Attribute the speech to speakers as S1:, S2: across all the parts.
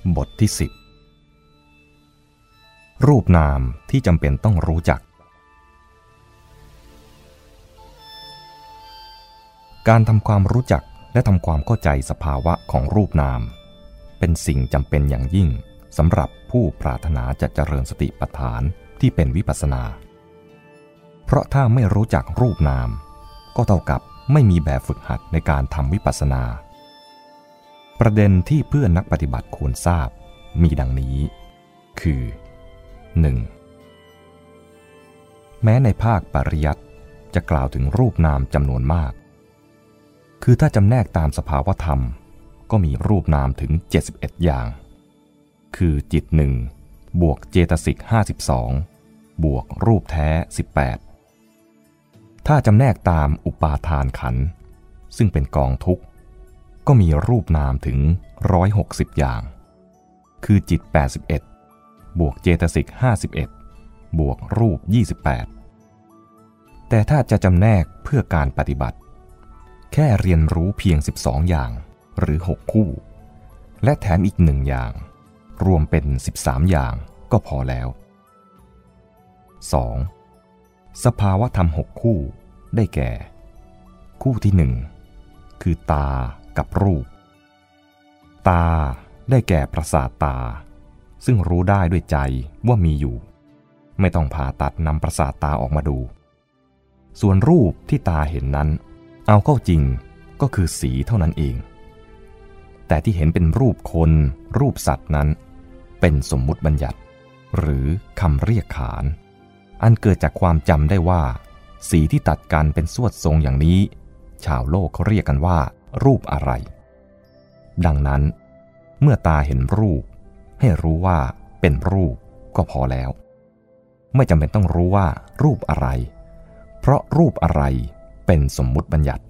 S1: บทที่10รูปนามที่จำเป็นต้องรู้จักการทำความรู้จักและทำความเข้าใจสภาวะของรูปนามเป็นสิ่งจำเป็นอย่างยิ่งสำหรับผู้ปรารถนาจะเจริญสติปัฏฐานที่เป็นวิปัสสนาเพราะถ้าไม่รู้จักรูปนามก็เท่ากับไม่มีแบบฝึกหัดในการทำวิปัสสนาประเด็นที่เพื่อนนักปฏิบัติควรทราบมีดังนี้คือ 1. แม้ในภาคปริยัติจะกล่าวถึงรูปนามจำนวนมากคือถ้าจำแนกตามสภาวธรรมก็มีรูปนามถึง71อย่างคือจิต1บวกเจตสิก52บวกรูปแท้18ถ้าจำแนกตามอุปาทานขันธ์ซึ่งเป็นกองทุกข์ก็มีรูปนามถึง160อย่างคือจิต81บวกเจตสิก51บวกรูป28แต่ถ้าจะจำแนกเพื่อการปฏิบัติแค่เรียนรู้เพียง12อย่างหรือ6คู่และแถมอีก1อย่างรวมเป็น13อย่างก็พอแล้ว 2. สภาวธรรม6คู่ได้แก่คู่ที่1คือตากับรูปตาได้แก่ประสาทตาซึ่งรู้ได้ด้วยใจว่ามีอยู่ไม่ต้องผ่าตัดนำประสาทตาออกมาดูส่วนรูปที่ตาเห็นนั้นเอาเข้าจริงก็คือสีเท่านั้นเองแต่ที่เห็นเป็นรูปคนรูปสัตว์นั้นเป็นสมมุติบัญญัติหรือคำเรียกขานอันเกิดจากความจำได้ว่าสีที่ตัดกันเป็นสวดทรงอย่างนี้ชาวโลกเขาเรียกกันว่ารูปอะไรดังนั้นเมื่อตาเห็นรูปให้รู้ว่าเป็นรูปก็พอแล้วไม่จำเป็นต้องรู้ว่ารูปอะไรเพราะรูปอะไรเป็นสมมุติบัญญัติ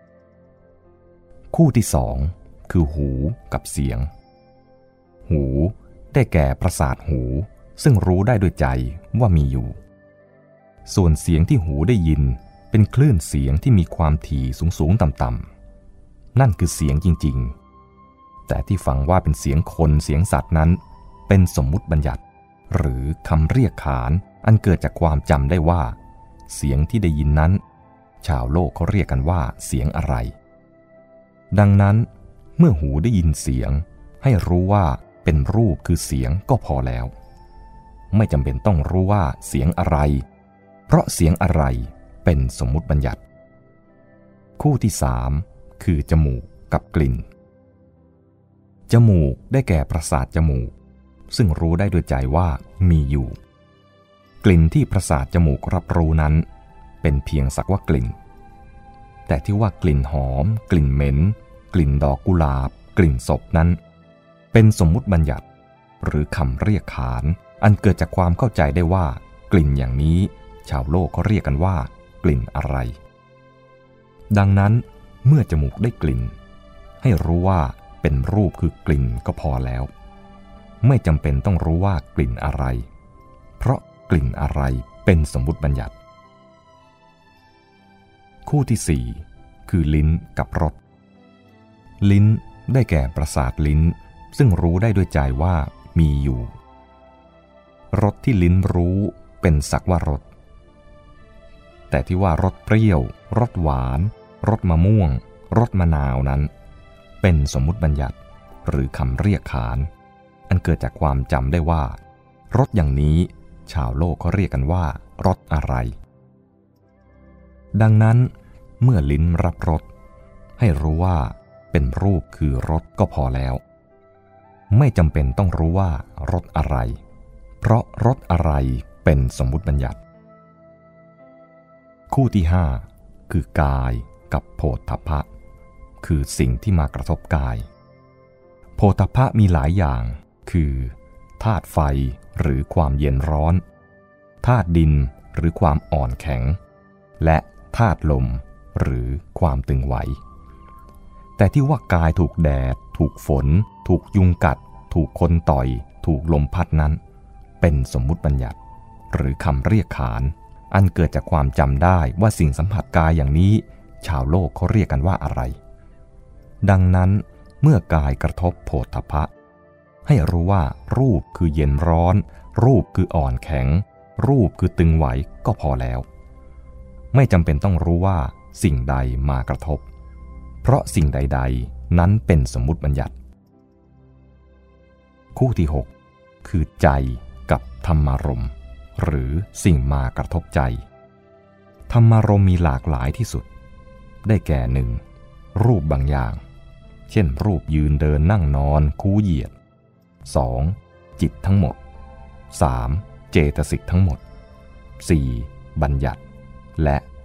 S1: คู่ที่2คือหูกับเสียงหูได้แก่ประสาทหูซึ่งรู้ได้ด้วยใจว่ามีอยู่ส่วนเสียงที่หูได้ยินเป็นคลื่นเสียงที่มีความถี่สูงๆต่ำๆนั่นคือเสียงจริงๆแต่ที่ฟังว่าเป็นเสียงคนเสียงสัตว์นั้นเป็นสมมุติบัญญัติหรือคำเรียกขานอันเกิดจากความจำได้ว่าเสียงที่ได้ยินนั้นชาวโลกเขาเรียกกันว่าเสียงอะไรดังนั้นเมื่อหูได้ยินเสียงให้รู้ว่าเป็นรูปคือเสียงก็พอแล้วไม่จำเป็นต้องรู้ว่าเสียงอะไรเพราะเสียงอะไรเป็นสมมุติบัญญัติคู่ที่3คือจมูกกับกลิ่นจมูกได้แก่ประสาทจมูกซึ่งรู้ได้ด้วยใจว่ามีอยู่กลิ่นที่ประสาทจมูกรับรู้นั้นเป็นเพียงสักว่ากลิ่นแต่ที่ว่ากลิ่นหอมกลิ่นเหม็นกลิ่นดอกกุหลาบกลิ่นศพนั้นเป็นสมมุติบัญญัติหรือคำเรียกขานอันเกิดจากความเข้าใจได้ว่ากลิ่นอย่างนี้ชาวโลกเขาเรียกกันว่ากลิ่นอะไรดังนั้นเมื่อจมูกได้กลิ่นให้รู้ว่าเป็นรูปคือกลิ่นก็พอแล้วไม่จำเป็นต้องรู้ว่ากลิ่นอะไรเพราะกลิ่นอะไรเป็นสมมุติบัญญัติคู่ที่4คือลิ้นกับรสลิ้นได้แก่ประสาทลิ้นซึ่งรู้ได้ด้วยใจว่ามีอยู่รสที่ลิ้นรู้เป็นสักว่ารสแต่ที่ว่ารสเปรี้ยวรสหวานรสมะม่วงรสมะนาวนั้นเป็นสมมุติบัญญัติหรือคำเรียกขานอันเกิดจากความจำได้ว่ารสอย่างนี้ชาวโลกเขาเรียกกันว่ารสอะไรดังนั้นเมื่อลิ้นรับรสให้รู้ว่าเป็นรูปคือรสก็พอแล้วไม่จำเป็นต้องรู้ว่ารสอะไรเพราะรสอะไรเป็นสมมุติบัญญัติคู่ที่5คือกายกับโผฏฐัพพะคือสิ่งที่มากระทบกายโผฏฐัพพะมีหลายอย่างคือธาตุไฟหรือความเย็นร้อนธาตุดินหรือความอ่อนแข็งและธาตุลมหรือความตึงไหวแต่ที่ว่ากายถูกแดดถูกฝนถูกยุงกัดถูกคนต่อยถูกลมพัดนั้นเป็นสมมุติบัญญัติหรือคำเรียกขานอันเกิดจากความจำได้ว่าสิ่งสัมผัสกายอย่างนี้ชาวโลกเขาเรียกกันว่าอะไรดังนั้นเมื่อกายกระทบโผฏฐัพพะให้รู้ว่ารูปคือเย็นร้อนรูปคืออ่อนแข็งรูปคือตึงไหวก็พอแล้วไม่จำเป็นต้องรู้ว่าสิ่งใดมากระทบเพราะสิ่งใดๆนั้นเป็นสมมุติบัญญัติคู่ที่6คือใจกับธรรมารมณ์หรือสิ่งมากระทบใจธรรมารมณ์มีหลากหลายที่สุดได้แก่ 1. รูปบางอย่างเช่นรูปยืนเดินนั่งนอนคูเหยียด 2. จิตทั้งหมด 3. เจตสิกทั้งหมด 4. บัญญัติและ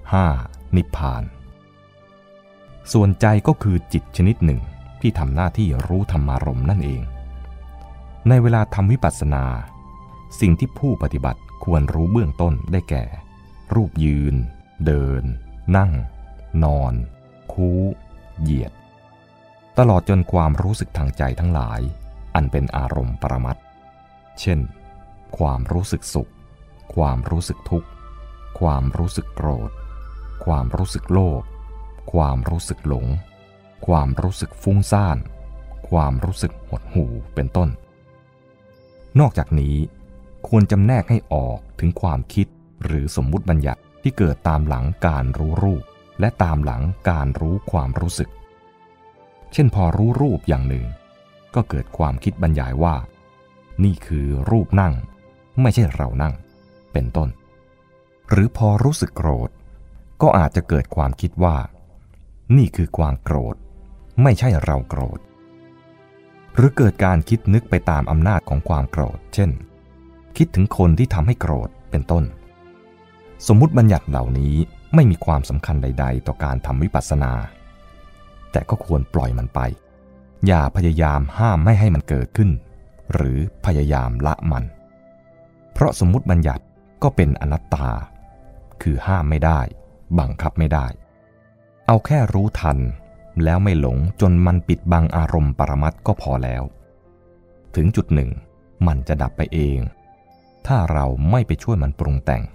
S1: 5. นิพพานส่วนใจก็คือจิตชนิดหนึ่งที่ทำหน้าที่รู้ธรรมารมณ์นั่นเองในเวลาทำวิปัสสนาสิ่งที่ผู้ปฏิบัติควรรู้เบื้องต้นได้แก่รูปยืนเดินนั่งนอนคูเหยียดตลอดจนความรู้สึกทางใจทั้งหลายอันเป็นอารมณ์ปรมัตถ์เช่นความรู้สึกสุขความรู้สึกทุกข์ความรู้สึกโกรธความรู้สึกโลภความรู้สึกหลงความรู้สึกฟุ้งซ่านความรู้สึกหดหู่เป็นต้นนอกจากนี้ควรจำแนกให้ออกถึงความคิดหรือสมมุติบัญญัติที่เกิดตามหลังการรู้รูปและตามหลังการรู้ความรู้สึกเช่นพอรู้รูปอย่างหนึ่งก็เกิดความคิดบรรยายว่านี่คือรูปนั่งไม่ใช่เรานั่งเป็นต้นหรือพอรู้สึกโกรธก็อาจจะเกิดความคิดว่านี่คือความโกรธไม่ใช่เราโกรธหรือเกิดการคิดนึกไปตามอำนาจของความโกรธเช่นคิดถึงคนที่ทำให้โกรธเป็นต้นสมมุติบัญญัติเหล่านี้ไม่มีความสำคัญใดๆต่อการทำวิปัสสนาแต่ก็ควรปล่อยมันไปอย่าพยายามห้ามไม่ให้มันเกิดขึ้นหรือพยายามละมันเพราะสมมุติบัญญัติก็เป็นอนัตตาคือห้ามไม่ได้บังคับไม่ได้เอาแค่รู้ทันแล้วไม่หลงจนมันปิดบังอารมณ์ปรมัตถ์ก็พอแล้วถึงจุดหนึ่งมันจะดับไปเองถ้าเราไม่ไปช่วยมันปรุงแต่ง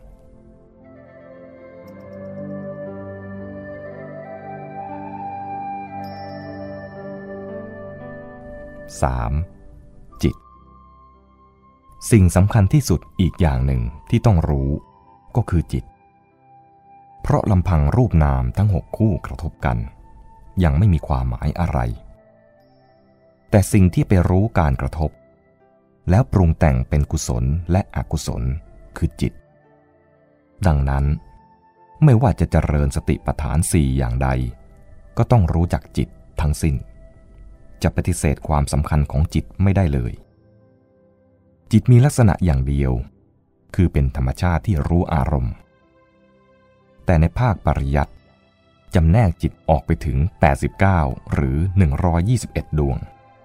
S1: 3. จิตสิ่งสำคัญที่สุดอีกอย่างหนึ่งที่ต้องรู้ก็คือจิตเพราะลำพังรูปนามทั้ง6คู่กระทบกันยังไม่มีความหมายอะไรแต่สิ่งที่ไปรู้การกระทบแล้วปรุงแต่งเป็นกุศลและอกุศลคือจิตดังนั้นไม่ว่าจะเจริญสติปัฏฐาน4อย่างใดก็ต้องรู้จักจิตทั้งสิ้นจะปฏิเสธความสำคัญของจิตไม่ได้เลยจิตมีลักษณะอย่างเดียวคือเป็นธรรมชาติที่รู้อารมณ์แต่ในภาคปริยัติจำแนกจิตออกไปถึง89หรือ121ดวง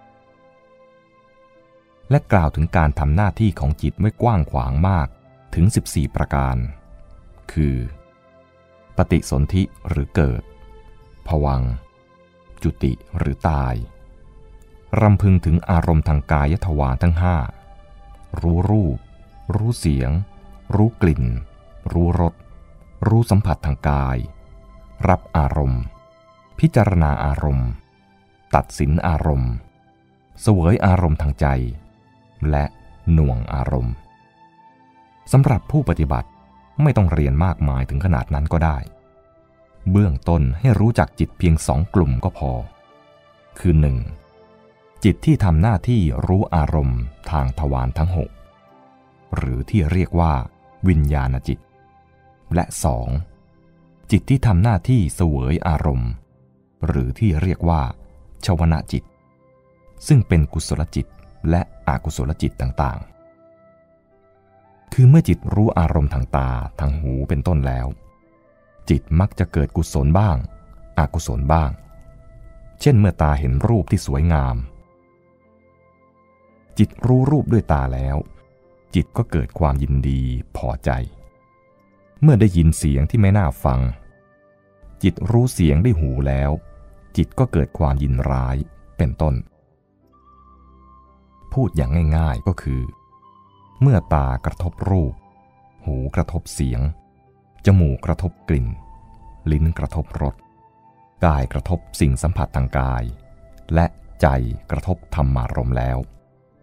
S1: และกล่าวถึงการทำหน้าที่ของจิตไว้กว้างขวางมากถึง14ประการคือปฏิสนธิหรือเกิดภวังค์จุติหรือตายรำพึงถึงอารมณ์ทางกายทวารทั้ง5รู้รูปรู้เสียงรู้กลิ่นรู้รสรู้สัมผัสทางกายรับอารมณ์พิจารณาอารมณ์ตัดสินอารมณ์เสวยอารมณ์ทางใจและหน่วงอารมณ์สำหรับผู้ปฏิบัติไม่ต้องเรียนมากมายถึงขนาดนั้นก็ได้เบื้องต้นให้รู้จักจิตเพียง2กลุ่มก็พอคือ 1. จิตที่ทำหน้าที่รู้อารมณ์ทางทวารทั้ง6หรือที่เรียกว่าวิญญาณจิตและ 2. จิตที่ทำหน้าที่เสวยอารมณ์หรือที่เรียกว่าชวนะจิตซึ่งเป็นกุศลจิตและอกุศลจิตต่างๆคือเมื่อจิตรู้อารมณ์ทางตาทางหูเป็นต้นแล้วจิตมักจะเกิดกุศลบ้างอกุศลบ้างเช่นเมื่อตาเห็นรูปที่สวยงามจิตรู้รูปด้วยตาแล้วจิตก็เกิดความยินดีพอใจเมื่อได้ยินเสียงที่ไม่น่าฟังจิตรู้เสียงด้วยหูแล้วจิตก็เกิดความยินร้ายเป็นต้นพูดอย่างง่ายๆก็คือเมื่อตากระทบรูปหูกระทบเสียงจมูกกระทบกลิ่นลิ้นกระทบรสกายกระทบสิ่งสัมผัสทางกายและใจกระทบธรรมารมณ์แล้ว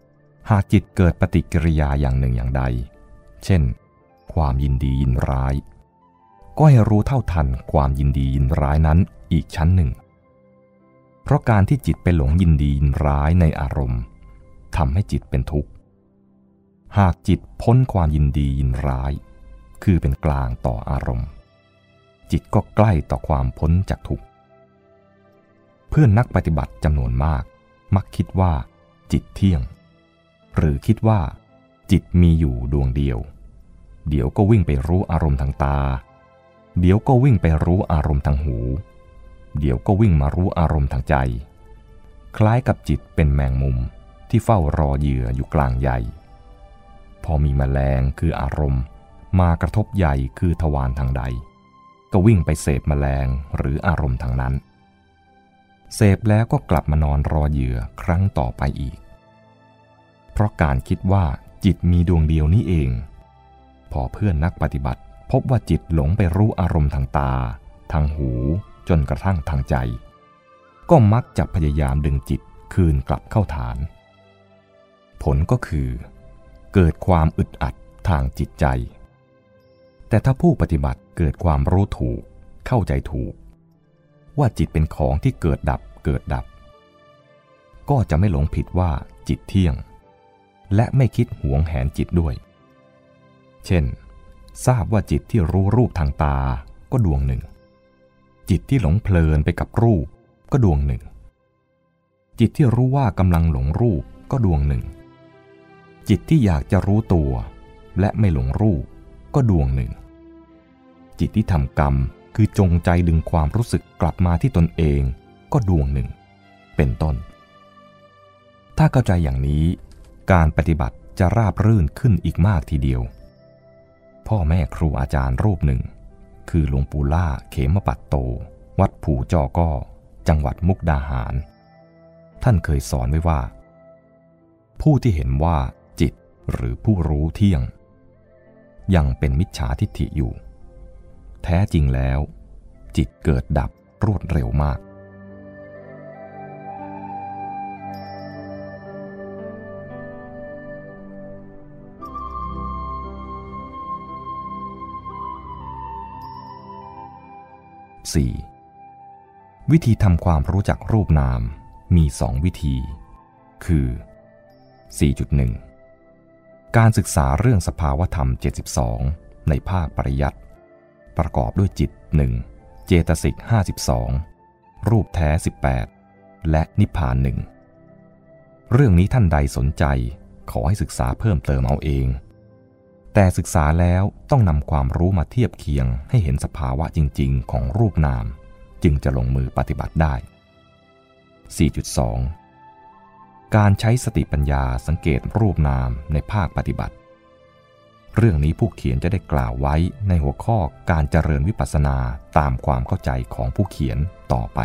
S1: หากจิตเกิดปฏิกิริยาอย่างหนึ่งอย่างใดเช่นความยินดียินร้ายก็ให้รู้เท่าทันความยินดียินร้ายนั้นอีกชั้นหนึ่งเพราะการที่จิตไปหลงยินดียินร้ายในอารมณ์ทำให้จิตเป็นทุกข์หากจิตพ้นความยินดียินร้ายคือเป็นกลางต่ออารมณ์จิตก็ใกล้ต่อความพ้นจากทุกข์เพื่อนนักปฏิบัติจำนวนมากมักคิดว่าจิตเที่ยงหรือคิดว่าจิตมีอยู่ดวงเดียวเดี๋ยวก็วิ่งไปรู้อารมณ์ทางตาเดี๋ยวก็วิ่งไปรู้อารมณ์ทางหูเดี๋ยวก็วิ่งมารู้อารมณ์ทางใจคล้ายกับจิตเป็นแมงมุมที่เฝ้ารอเหยื่ออยู่กลางใยพอมีแมลงคืออารมณ์มากระทบใยคือทวารทางใดก็วิ่งไปเสพแมลงหรืออารมณ์ทางนั้นเสพแล้วก็กลับมานอนรอเหยื่อครั้งต่อไปอีกเพราะการคิดว่าจิตมีดวงเดียวนี้เองพอเพื่อนนักปฏิบัติพบว่าจิตหลงไปรู้อารมณ์ทางตาทางหูจนกระทั่งทางใจก็มักจะพยายามดึงจิตคืนกลับเข้าฐานผลก็คือเกิดความอึดอัดทางจิตใจแต่ถ้าผู้ปฏิบัติเกิดความรู้ถูกเข้าใจถูกว่าจิตเป็นของที่เกิดดับเกิดดับก็จะไม่หลงผิดว่าจิตเที่ยงและไม่คิดหวงแหนจิตด้วยเช่นทราบว่าจิตที่รู้รูปทางตาก็ดวงหนึ่งจิตที่หลงเพลินไปกับรูปก็ดวงหนึ่งจิตที่รู้ว่ากำลังหลงรูปก็ดวงหนึ่งจิตที่อยากจะรู้ตัวและไม่หลงรูปก็ดวงหนึ่งจิตที่ทำกรรมคือจงใจดึงความรู้สึกกลับมาที่ตนเองก็ดวงหนึ่งเป็นต้นถ้าเข้าใจอย่างนี้การปฏิบัติจะราบรื่นขึ้นอีกมากทีเดียวพ่อแม่ครูอาจารย์รูปหนึ่งคือหลวงปู่ล่าเขมปัตโตวัดผู่จอก้อจังหวัดมุกดาหารท่านเคยสอนไว้ว่าผู้ที่เห็นว่าจิตหรือผู้รู้เที่ยงยังเป็นมิจฉาทิฏฐิอยู่แท้จริงแล้วจิตเกิดดับรวดเร็วมาก4. วิธีทำความรู้จักรูปนามมี2วิธีคือ 4.1 การศึกษาเรื่องสภาวธรรม72ในภาคปริยัติประกอบด้วยจิต1เจตสิก52รูปแท้18และนิพพาน1เรื่องนี้ท่านใดสนใจขอให้ศึกษาเพิ่มเติมเอาเองแต่ศึกษาแล้วต้องนำความรู้มาเทียบเคียงให้เห็นสภาวะจริงๆของรูปนามจึงจะลงมือปฏิบัติได้ 4.2 การใช้สติปัญญาสังเกตรูปนามในภาคปฏิบัติเรื่องนี้ผู้เขียนจะได้กล่าวไว้ในหัวข้อการเจริญวิปัสสนาตามความเข้าใจของผู้เขียนต่อไป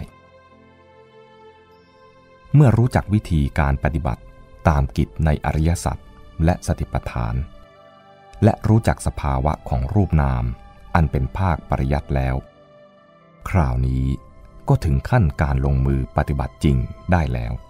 S1: เมื่อรู้จักวิธีการปฏิบัติตามกิจในอริยสัจและสติปัฏฐานและรู้จักสภาวะของรูปนามอันเป็นภาคปริยัติแล้วคราวนี้ก็ถึงขั้นการลงมือปฏิบัติจริงได้แล้ว